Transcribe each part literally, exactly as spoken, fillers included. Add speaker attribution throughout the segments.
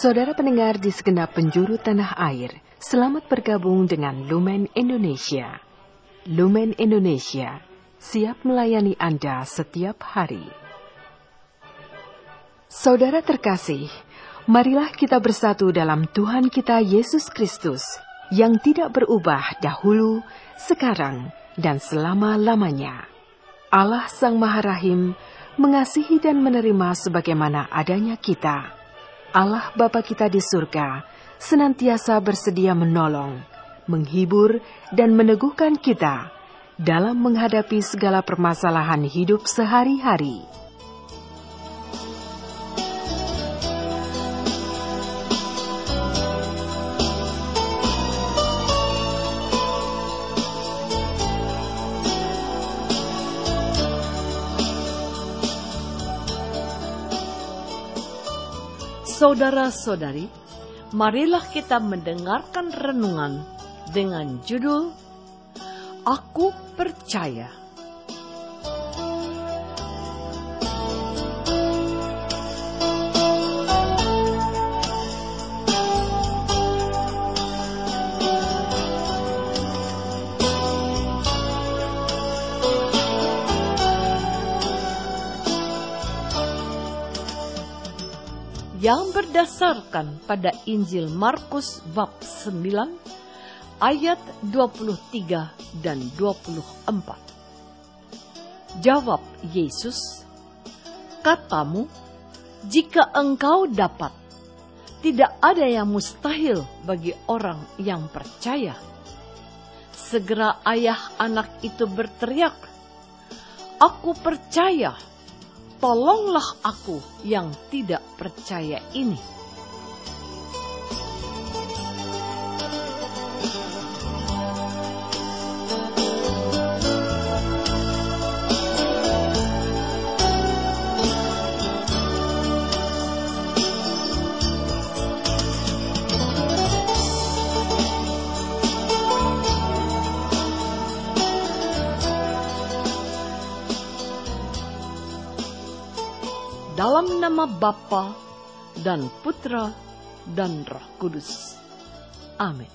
Speaker 1: Saudara pendengar di segenap penjuru tanah air, selamat bergabung dengan Lumen Indonesia. Lumen Indonesia, siap melayani Anda setiap hari. Saudara terkasih, marilah kita bersatu dalam Tuhan kita Yesus Kristus, yang tidak berubah dahulu, sekarang, dan selama-lamanya. Allah Sang Maha Rahim mengasihi dan menerima sebagaimana adanya kita. Allah Bapa kita di surga senantiasa bersedia menolong, menghibur, dan meneguhkan kita dalam menghadapi segala permasalahan hidup sehari-hari.
Speaker 2: Saudara-saudari, marilah kita mendengarkan renungan dengan judul Aku Percaya. Yang berdasarkan pada Injil Markus bab sembilan ayat dua puluh tiga dan dua puluh empat. Jawab Yesus, "Katamu, jika engkau dapat, tidak ada yang mustahil bagi orang yang percaya." Segera ayah anak itu berteriak, "Aku percaya. Tolonglah aku yang tidak percaya ini." Dalam nama Bapa dan Putra dan Roh Kudus. Amin.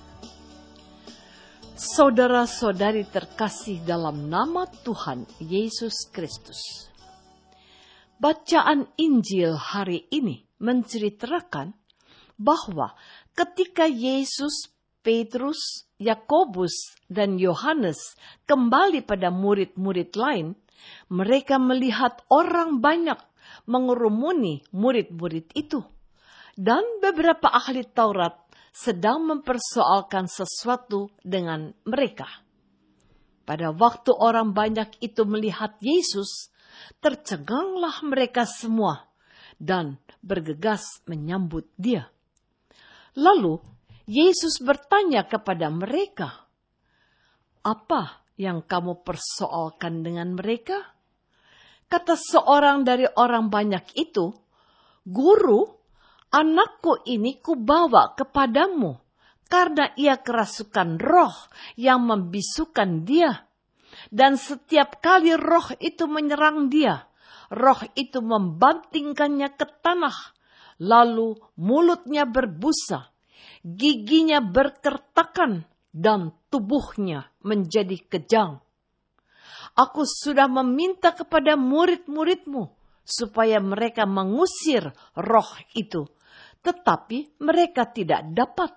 Speaker 2: Saudara-saudari terkasih dalam nama Tuhan Yesus Kristus. Bacaan Injil hari ini menceritakan bahwa ketika Yesus, Petrus, Yakobus, dan Yohanes kembali pada murid-murid lain, mereka melihat orang banyak mengerumuni murid-murid itu, dan beberapa ahli Taurat sedang mempersoalkan sesuatu dengan mereka. Pada waktu orang banyak itu melihat Yesus, tercenganglah mereka semua dan bergegas menyambut Dia. Lalu Yesus bertanya kepada mereka, "Apa yang kamu persoalkan dengan mereka?" Kata seorang dari orang banyak itu, "Guru, anakku ini kubawa kepadamu karena ia kerasukan roh yang membisukan dia. Dan setiap kali roh itu menyerang dia, roh itu membantingkannya ke tanah, lalu mulutnya berbusa, giginya berkertakan, dan tubuhnya menjadi kejang. Aku sudah meminta kepada murid-muridmu supaya mereka mengusir roh itu, tetapi mereka tidak dapat."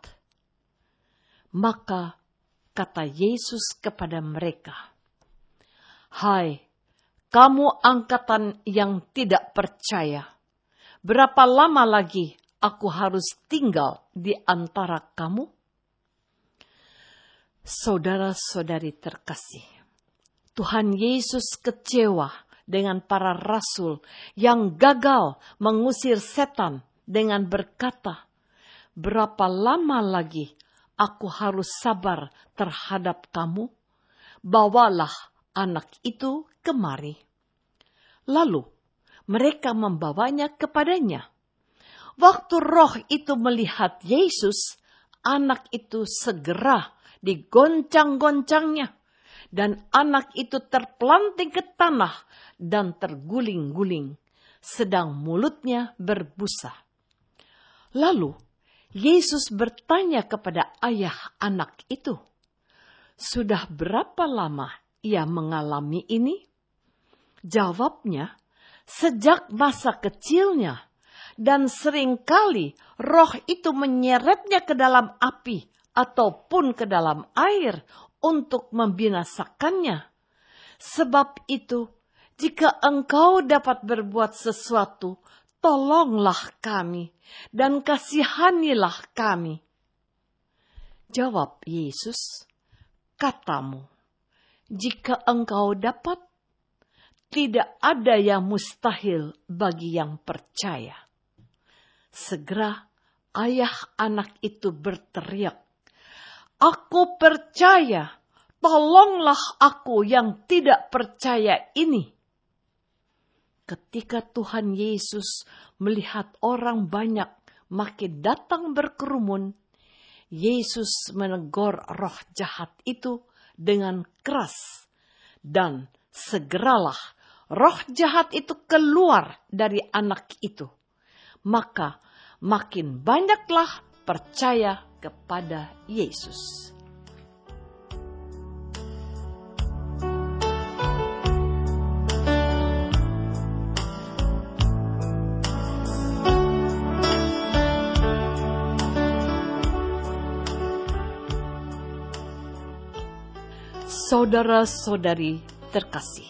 Speaker 2: Maka kata Yesus kepada mereka, "Hai, kamu angkatan yang tidak percaya, berapa lama lagi aku harus tinggal di antara kamu?" Saudara-saudari terkasih, Tuhan Yesus kecewa dengan para rasul yang gagal mengusir setan dengan berkata, "Berapa lama lagi aku harus sabar terhadap kamu? Bawalah anak itu kemari." Lalu mereka membawanya kepadanya. Waktu roh itu melihat Yesus, anak itu segera digoncang-goncangnya, dan anak itu terpelanting ke tanah dan terguling-guling, sedang mulutnya berbusa. Lalu Yesus bertanya kepada ayah anak itu, "Sudah berapa lama ia mengalami ini?" Jawabnya, "Sejak masa kecilnya, dan seringkali roh itu menyeretnya ke dalam api ataupun ke dalam air untuk membinasakannya. Sebab itu, jika engkau dapat berbuat sesuatu, tolonglah kami dan kasihanilah kami." Jawab Yesus, "Katamu, jika engkau dapat, tidak ada yang mustahil bagi yang percaya." Segera ayah anak itu berteriak, "Aku percaya, tolonglah aku yang tidak percaya ini." Ketika Tuhan Yesus melihat orang banyak makin datang berkerumun, Yesus menegur roh jahat itu dengan keras, dan segeralah roh jahat itu keluar dari anak itu. Maka makin banyaklah percaya kepada Yesus. Saudara-saudari terkasih,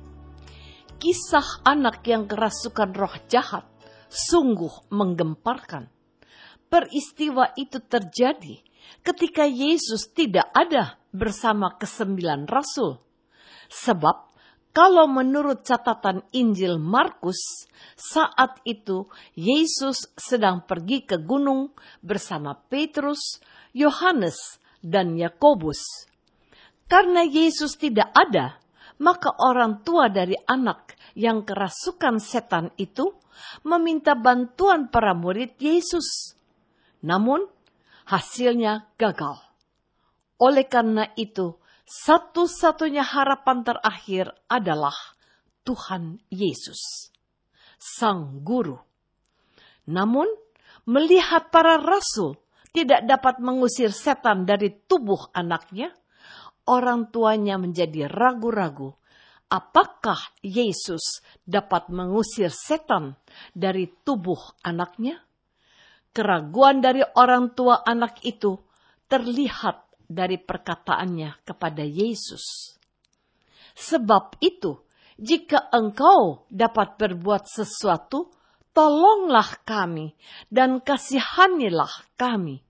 Speaker 2: kisah anak yang kerasukan roh jahat sungguh menggemparkan. Peristiwa itu terjadi ketika Yesus tidak ada bersama kesembilan rasul. Sebab kalau menurut catatan Injil Markus, saat itu Yesus sedang pergi ke gunung bersama Petrus, Yohanes, dan Yakobus. Karena Yesus tidak ada, maka orang tua dari anak yang kerasukan setan itu meminta bantuan para murid Yesus. Namun, hasilnya gagal. Oleh karena itu, satu-satunya harapan terakhir adalah Tuhan Yesus, Sang Guru. Namun, melihat para rasul tidak dapat mengusir setan dari tubuh anaknya, orang tuanya menjadi ragu-ragu apakah Yesus dapat mengusir setan dari tubuh anaknya. Keraguan dari orang tua anak itu terlihat dari perkataannya kepada Yesus. Sebab itu, jika engkau dapat berbuat sesuatu, tolonglah kami dan kasihanilah kami.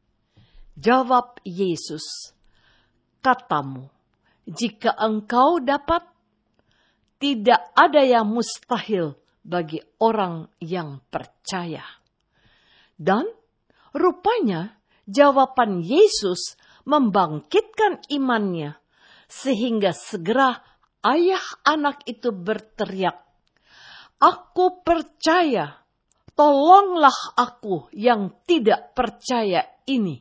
Speaker 2: Jawab Yesus, "Katamu, jika engkau dapat, tidak ada yang mustahil bagi orang yang percaya." Dan rupanya jawaban Yesus membangkitkan imannya, sehingga segera ayah anak itu berteriak, "Aku percaya, tolonglah aku yang tidak percaya ini."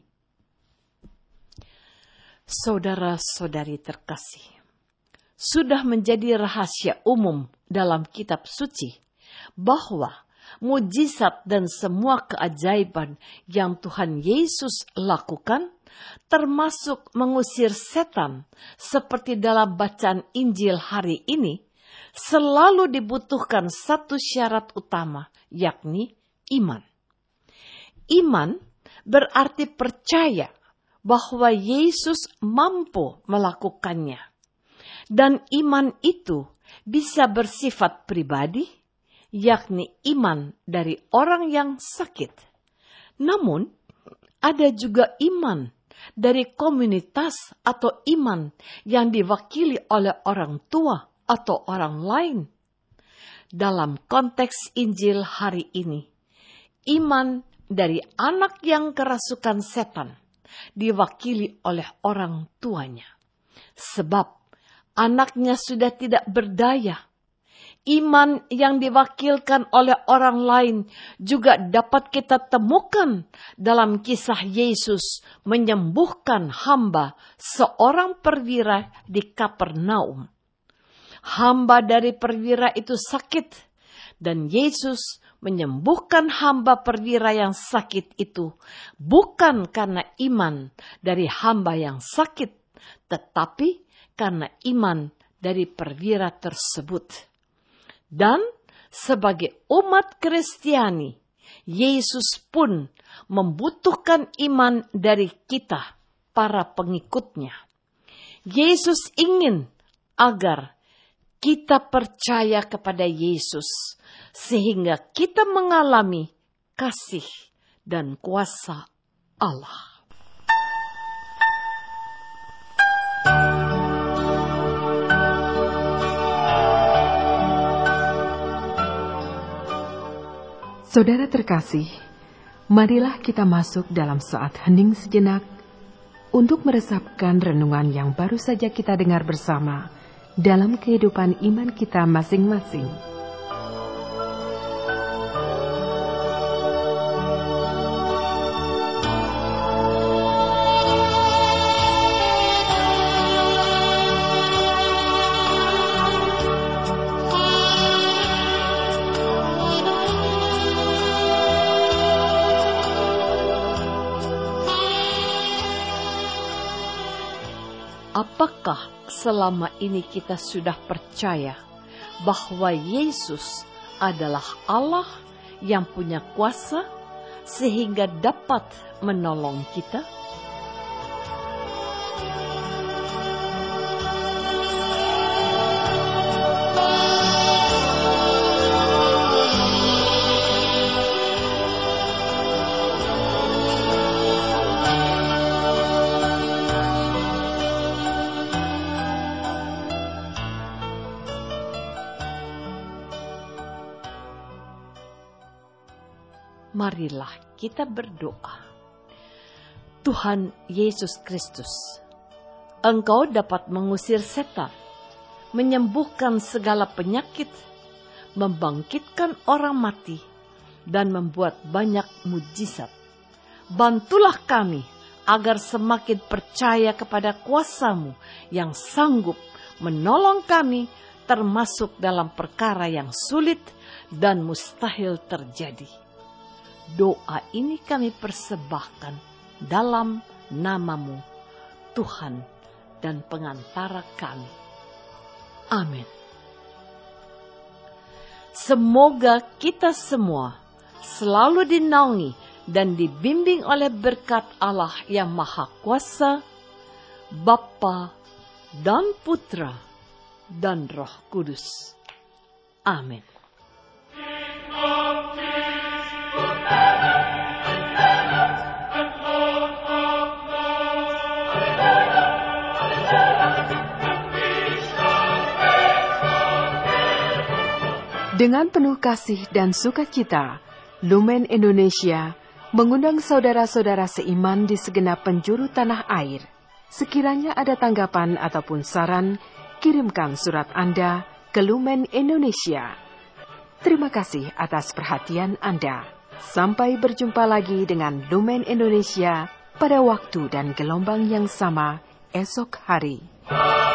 Speaker 2: Saudara-saudari terkasih, sudah menjadi rahasia umum dalam kitab suci bahwa mujizat dan semua keajaiban yang Tuhan Yesus lakukan, termasuk mengusir setan seperti dalam bacaan Injil hari ini, selalu dibutuhkan satu syarat utama, yakni iman. Iman berarti percaya bahwa Yesus mampu melakukannya. Dan iman itu bisa bersifat pribadi, yakni iman dari orang yang sakit. Namun, ada juga iman dari komunitas atau iman yang diwakili oleh orang tua atau orang lain. Dalam konteks Injil hari ini, iman dari anak yang kerasukan setan diwakili oleh orang tuanya. Sebab anaknya sudah tidak berdaya. Iman yang diwakilkan oleh orang lain juga dapat kita temukan dalam kisah Yesus menyembuhkan hamba seorang perwira di Kapernaum. Hamba dari perwira itu sakit, dan Yesus menyembuhkan hamba perwira yang sakit itu bukan karena iman dari hamba yang sakit, tetapi karena iman dari perwira tersebut. Dan sebagai umat Kristiani, Yesus pun membutuhkan iman dari kita, para pengikutnya. Yesus ingin agar kita percaya kepada Yesus, sehingga kita mengalami kasih dan kuasa Allah.
Speaker 1: Saudara terkasih, marilah kita masuk dalam saat hening sejenak untuk meresapkan renungan yang baru saja kita dengar bersama dalam kehidupan iman kita masing-masing.
Speaker 2: Apakah selama ini kita sudah percaya bahwa Yesus adalah Allah yang punya kuasa sehingga dapat menolong kita? Marilah kita berdoa. Tuhan Yesus Kristus, Engkau dapat mengusir setan, menyembuhkan segala penyakit, membangkitkan orang mati, dan membuat banyak mujizat. Bantulah kami agar semakin percaya kepada kuasa-Mu yang sanggup menolong kami, termasuk dalam perkara yang sulit dan mustahil terjadi. Doa ini kami persembahkan dalam nama-Mu, Tuhan dan pengantara kami. Amin. Semoga kita semua selalu dinaungi dan dibimbing oleh berkat Allah yang Maha Kuasa, Bapa dan Putra dan Roh Kudus. Amin.
Speaker 1: Dengan penuh kasih dan sukacita, Lumen Indonesia mengundang saudara-saudara seiman di segenap penjuru tanah air. Sekiranya ada tanggapan ataupun saran, kirimkan surat Anda ke Lumen Indonesia. Terima kasih atas perhatian Anda. Sampai berjumpa lagi dengan Lumen Indonesia pada waktu dan gelombang yang sama esok hari.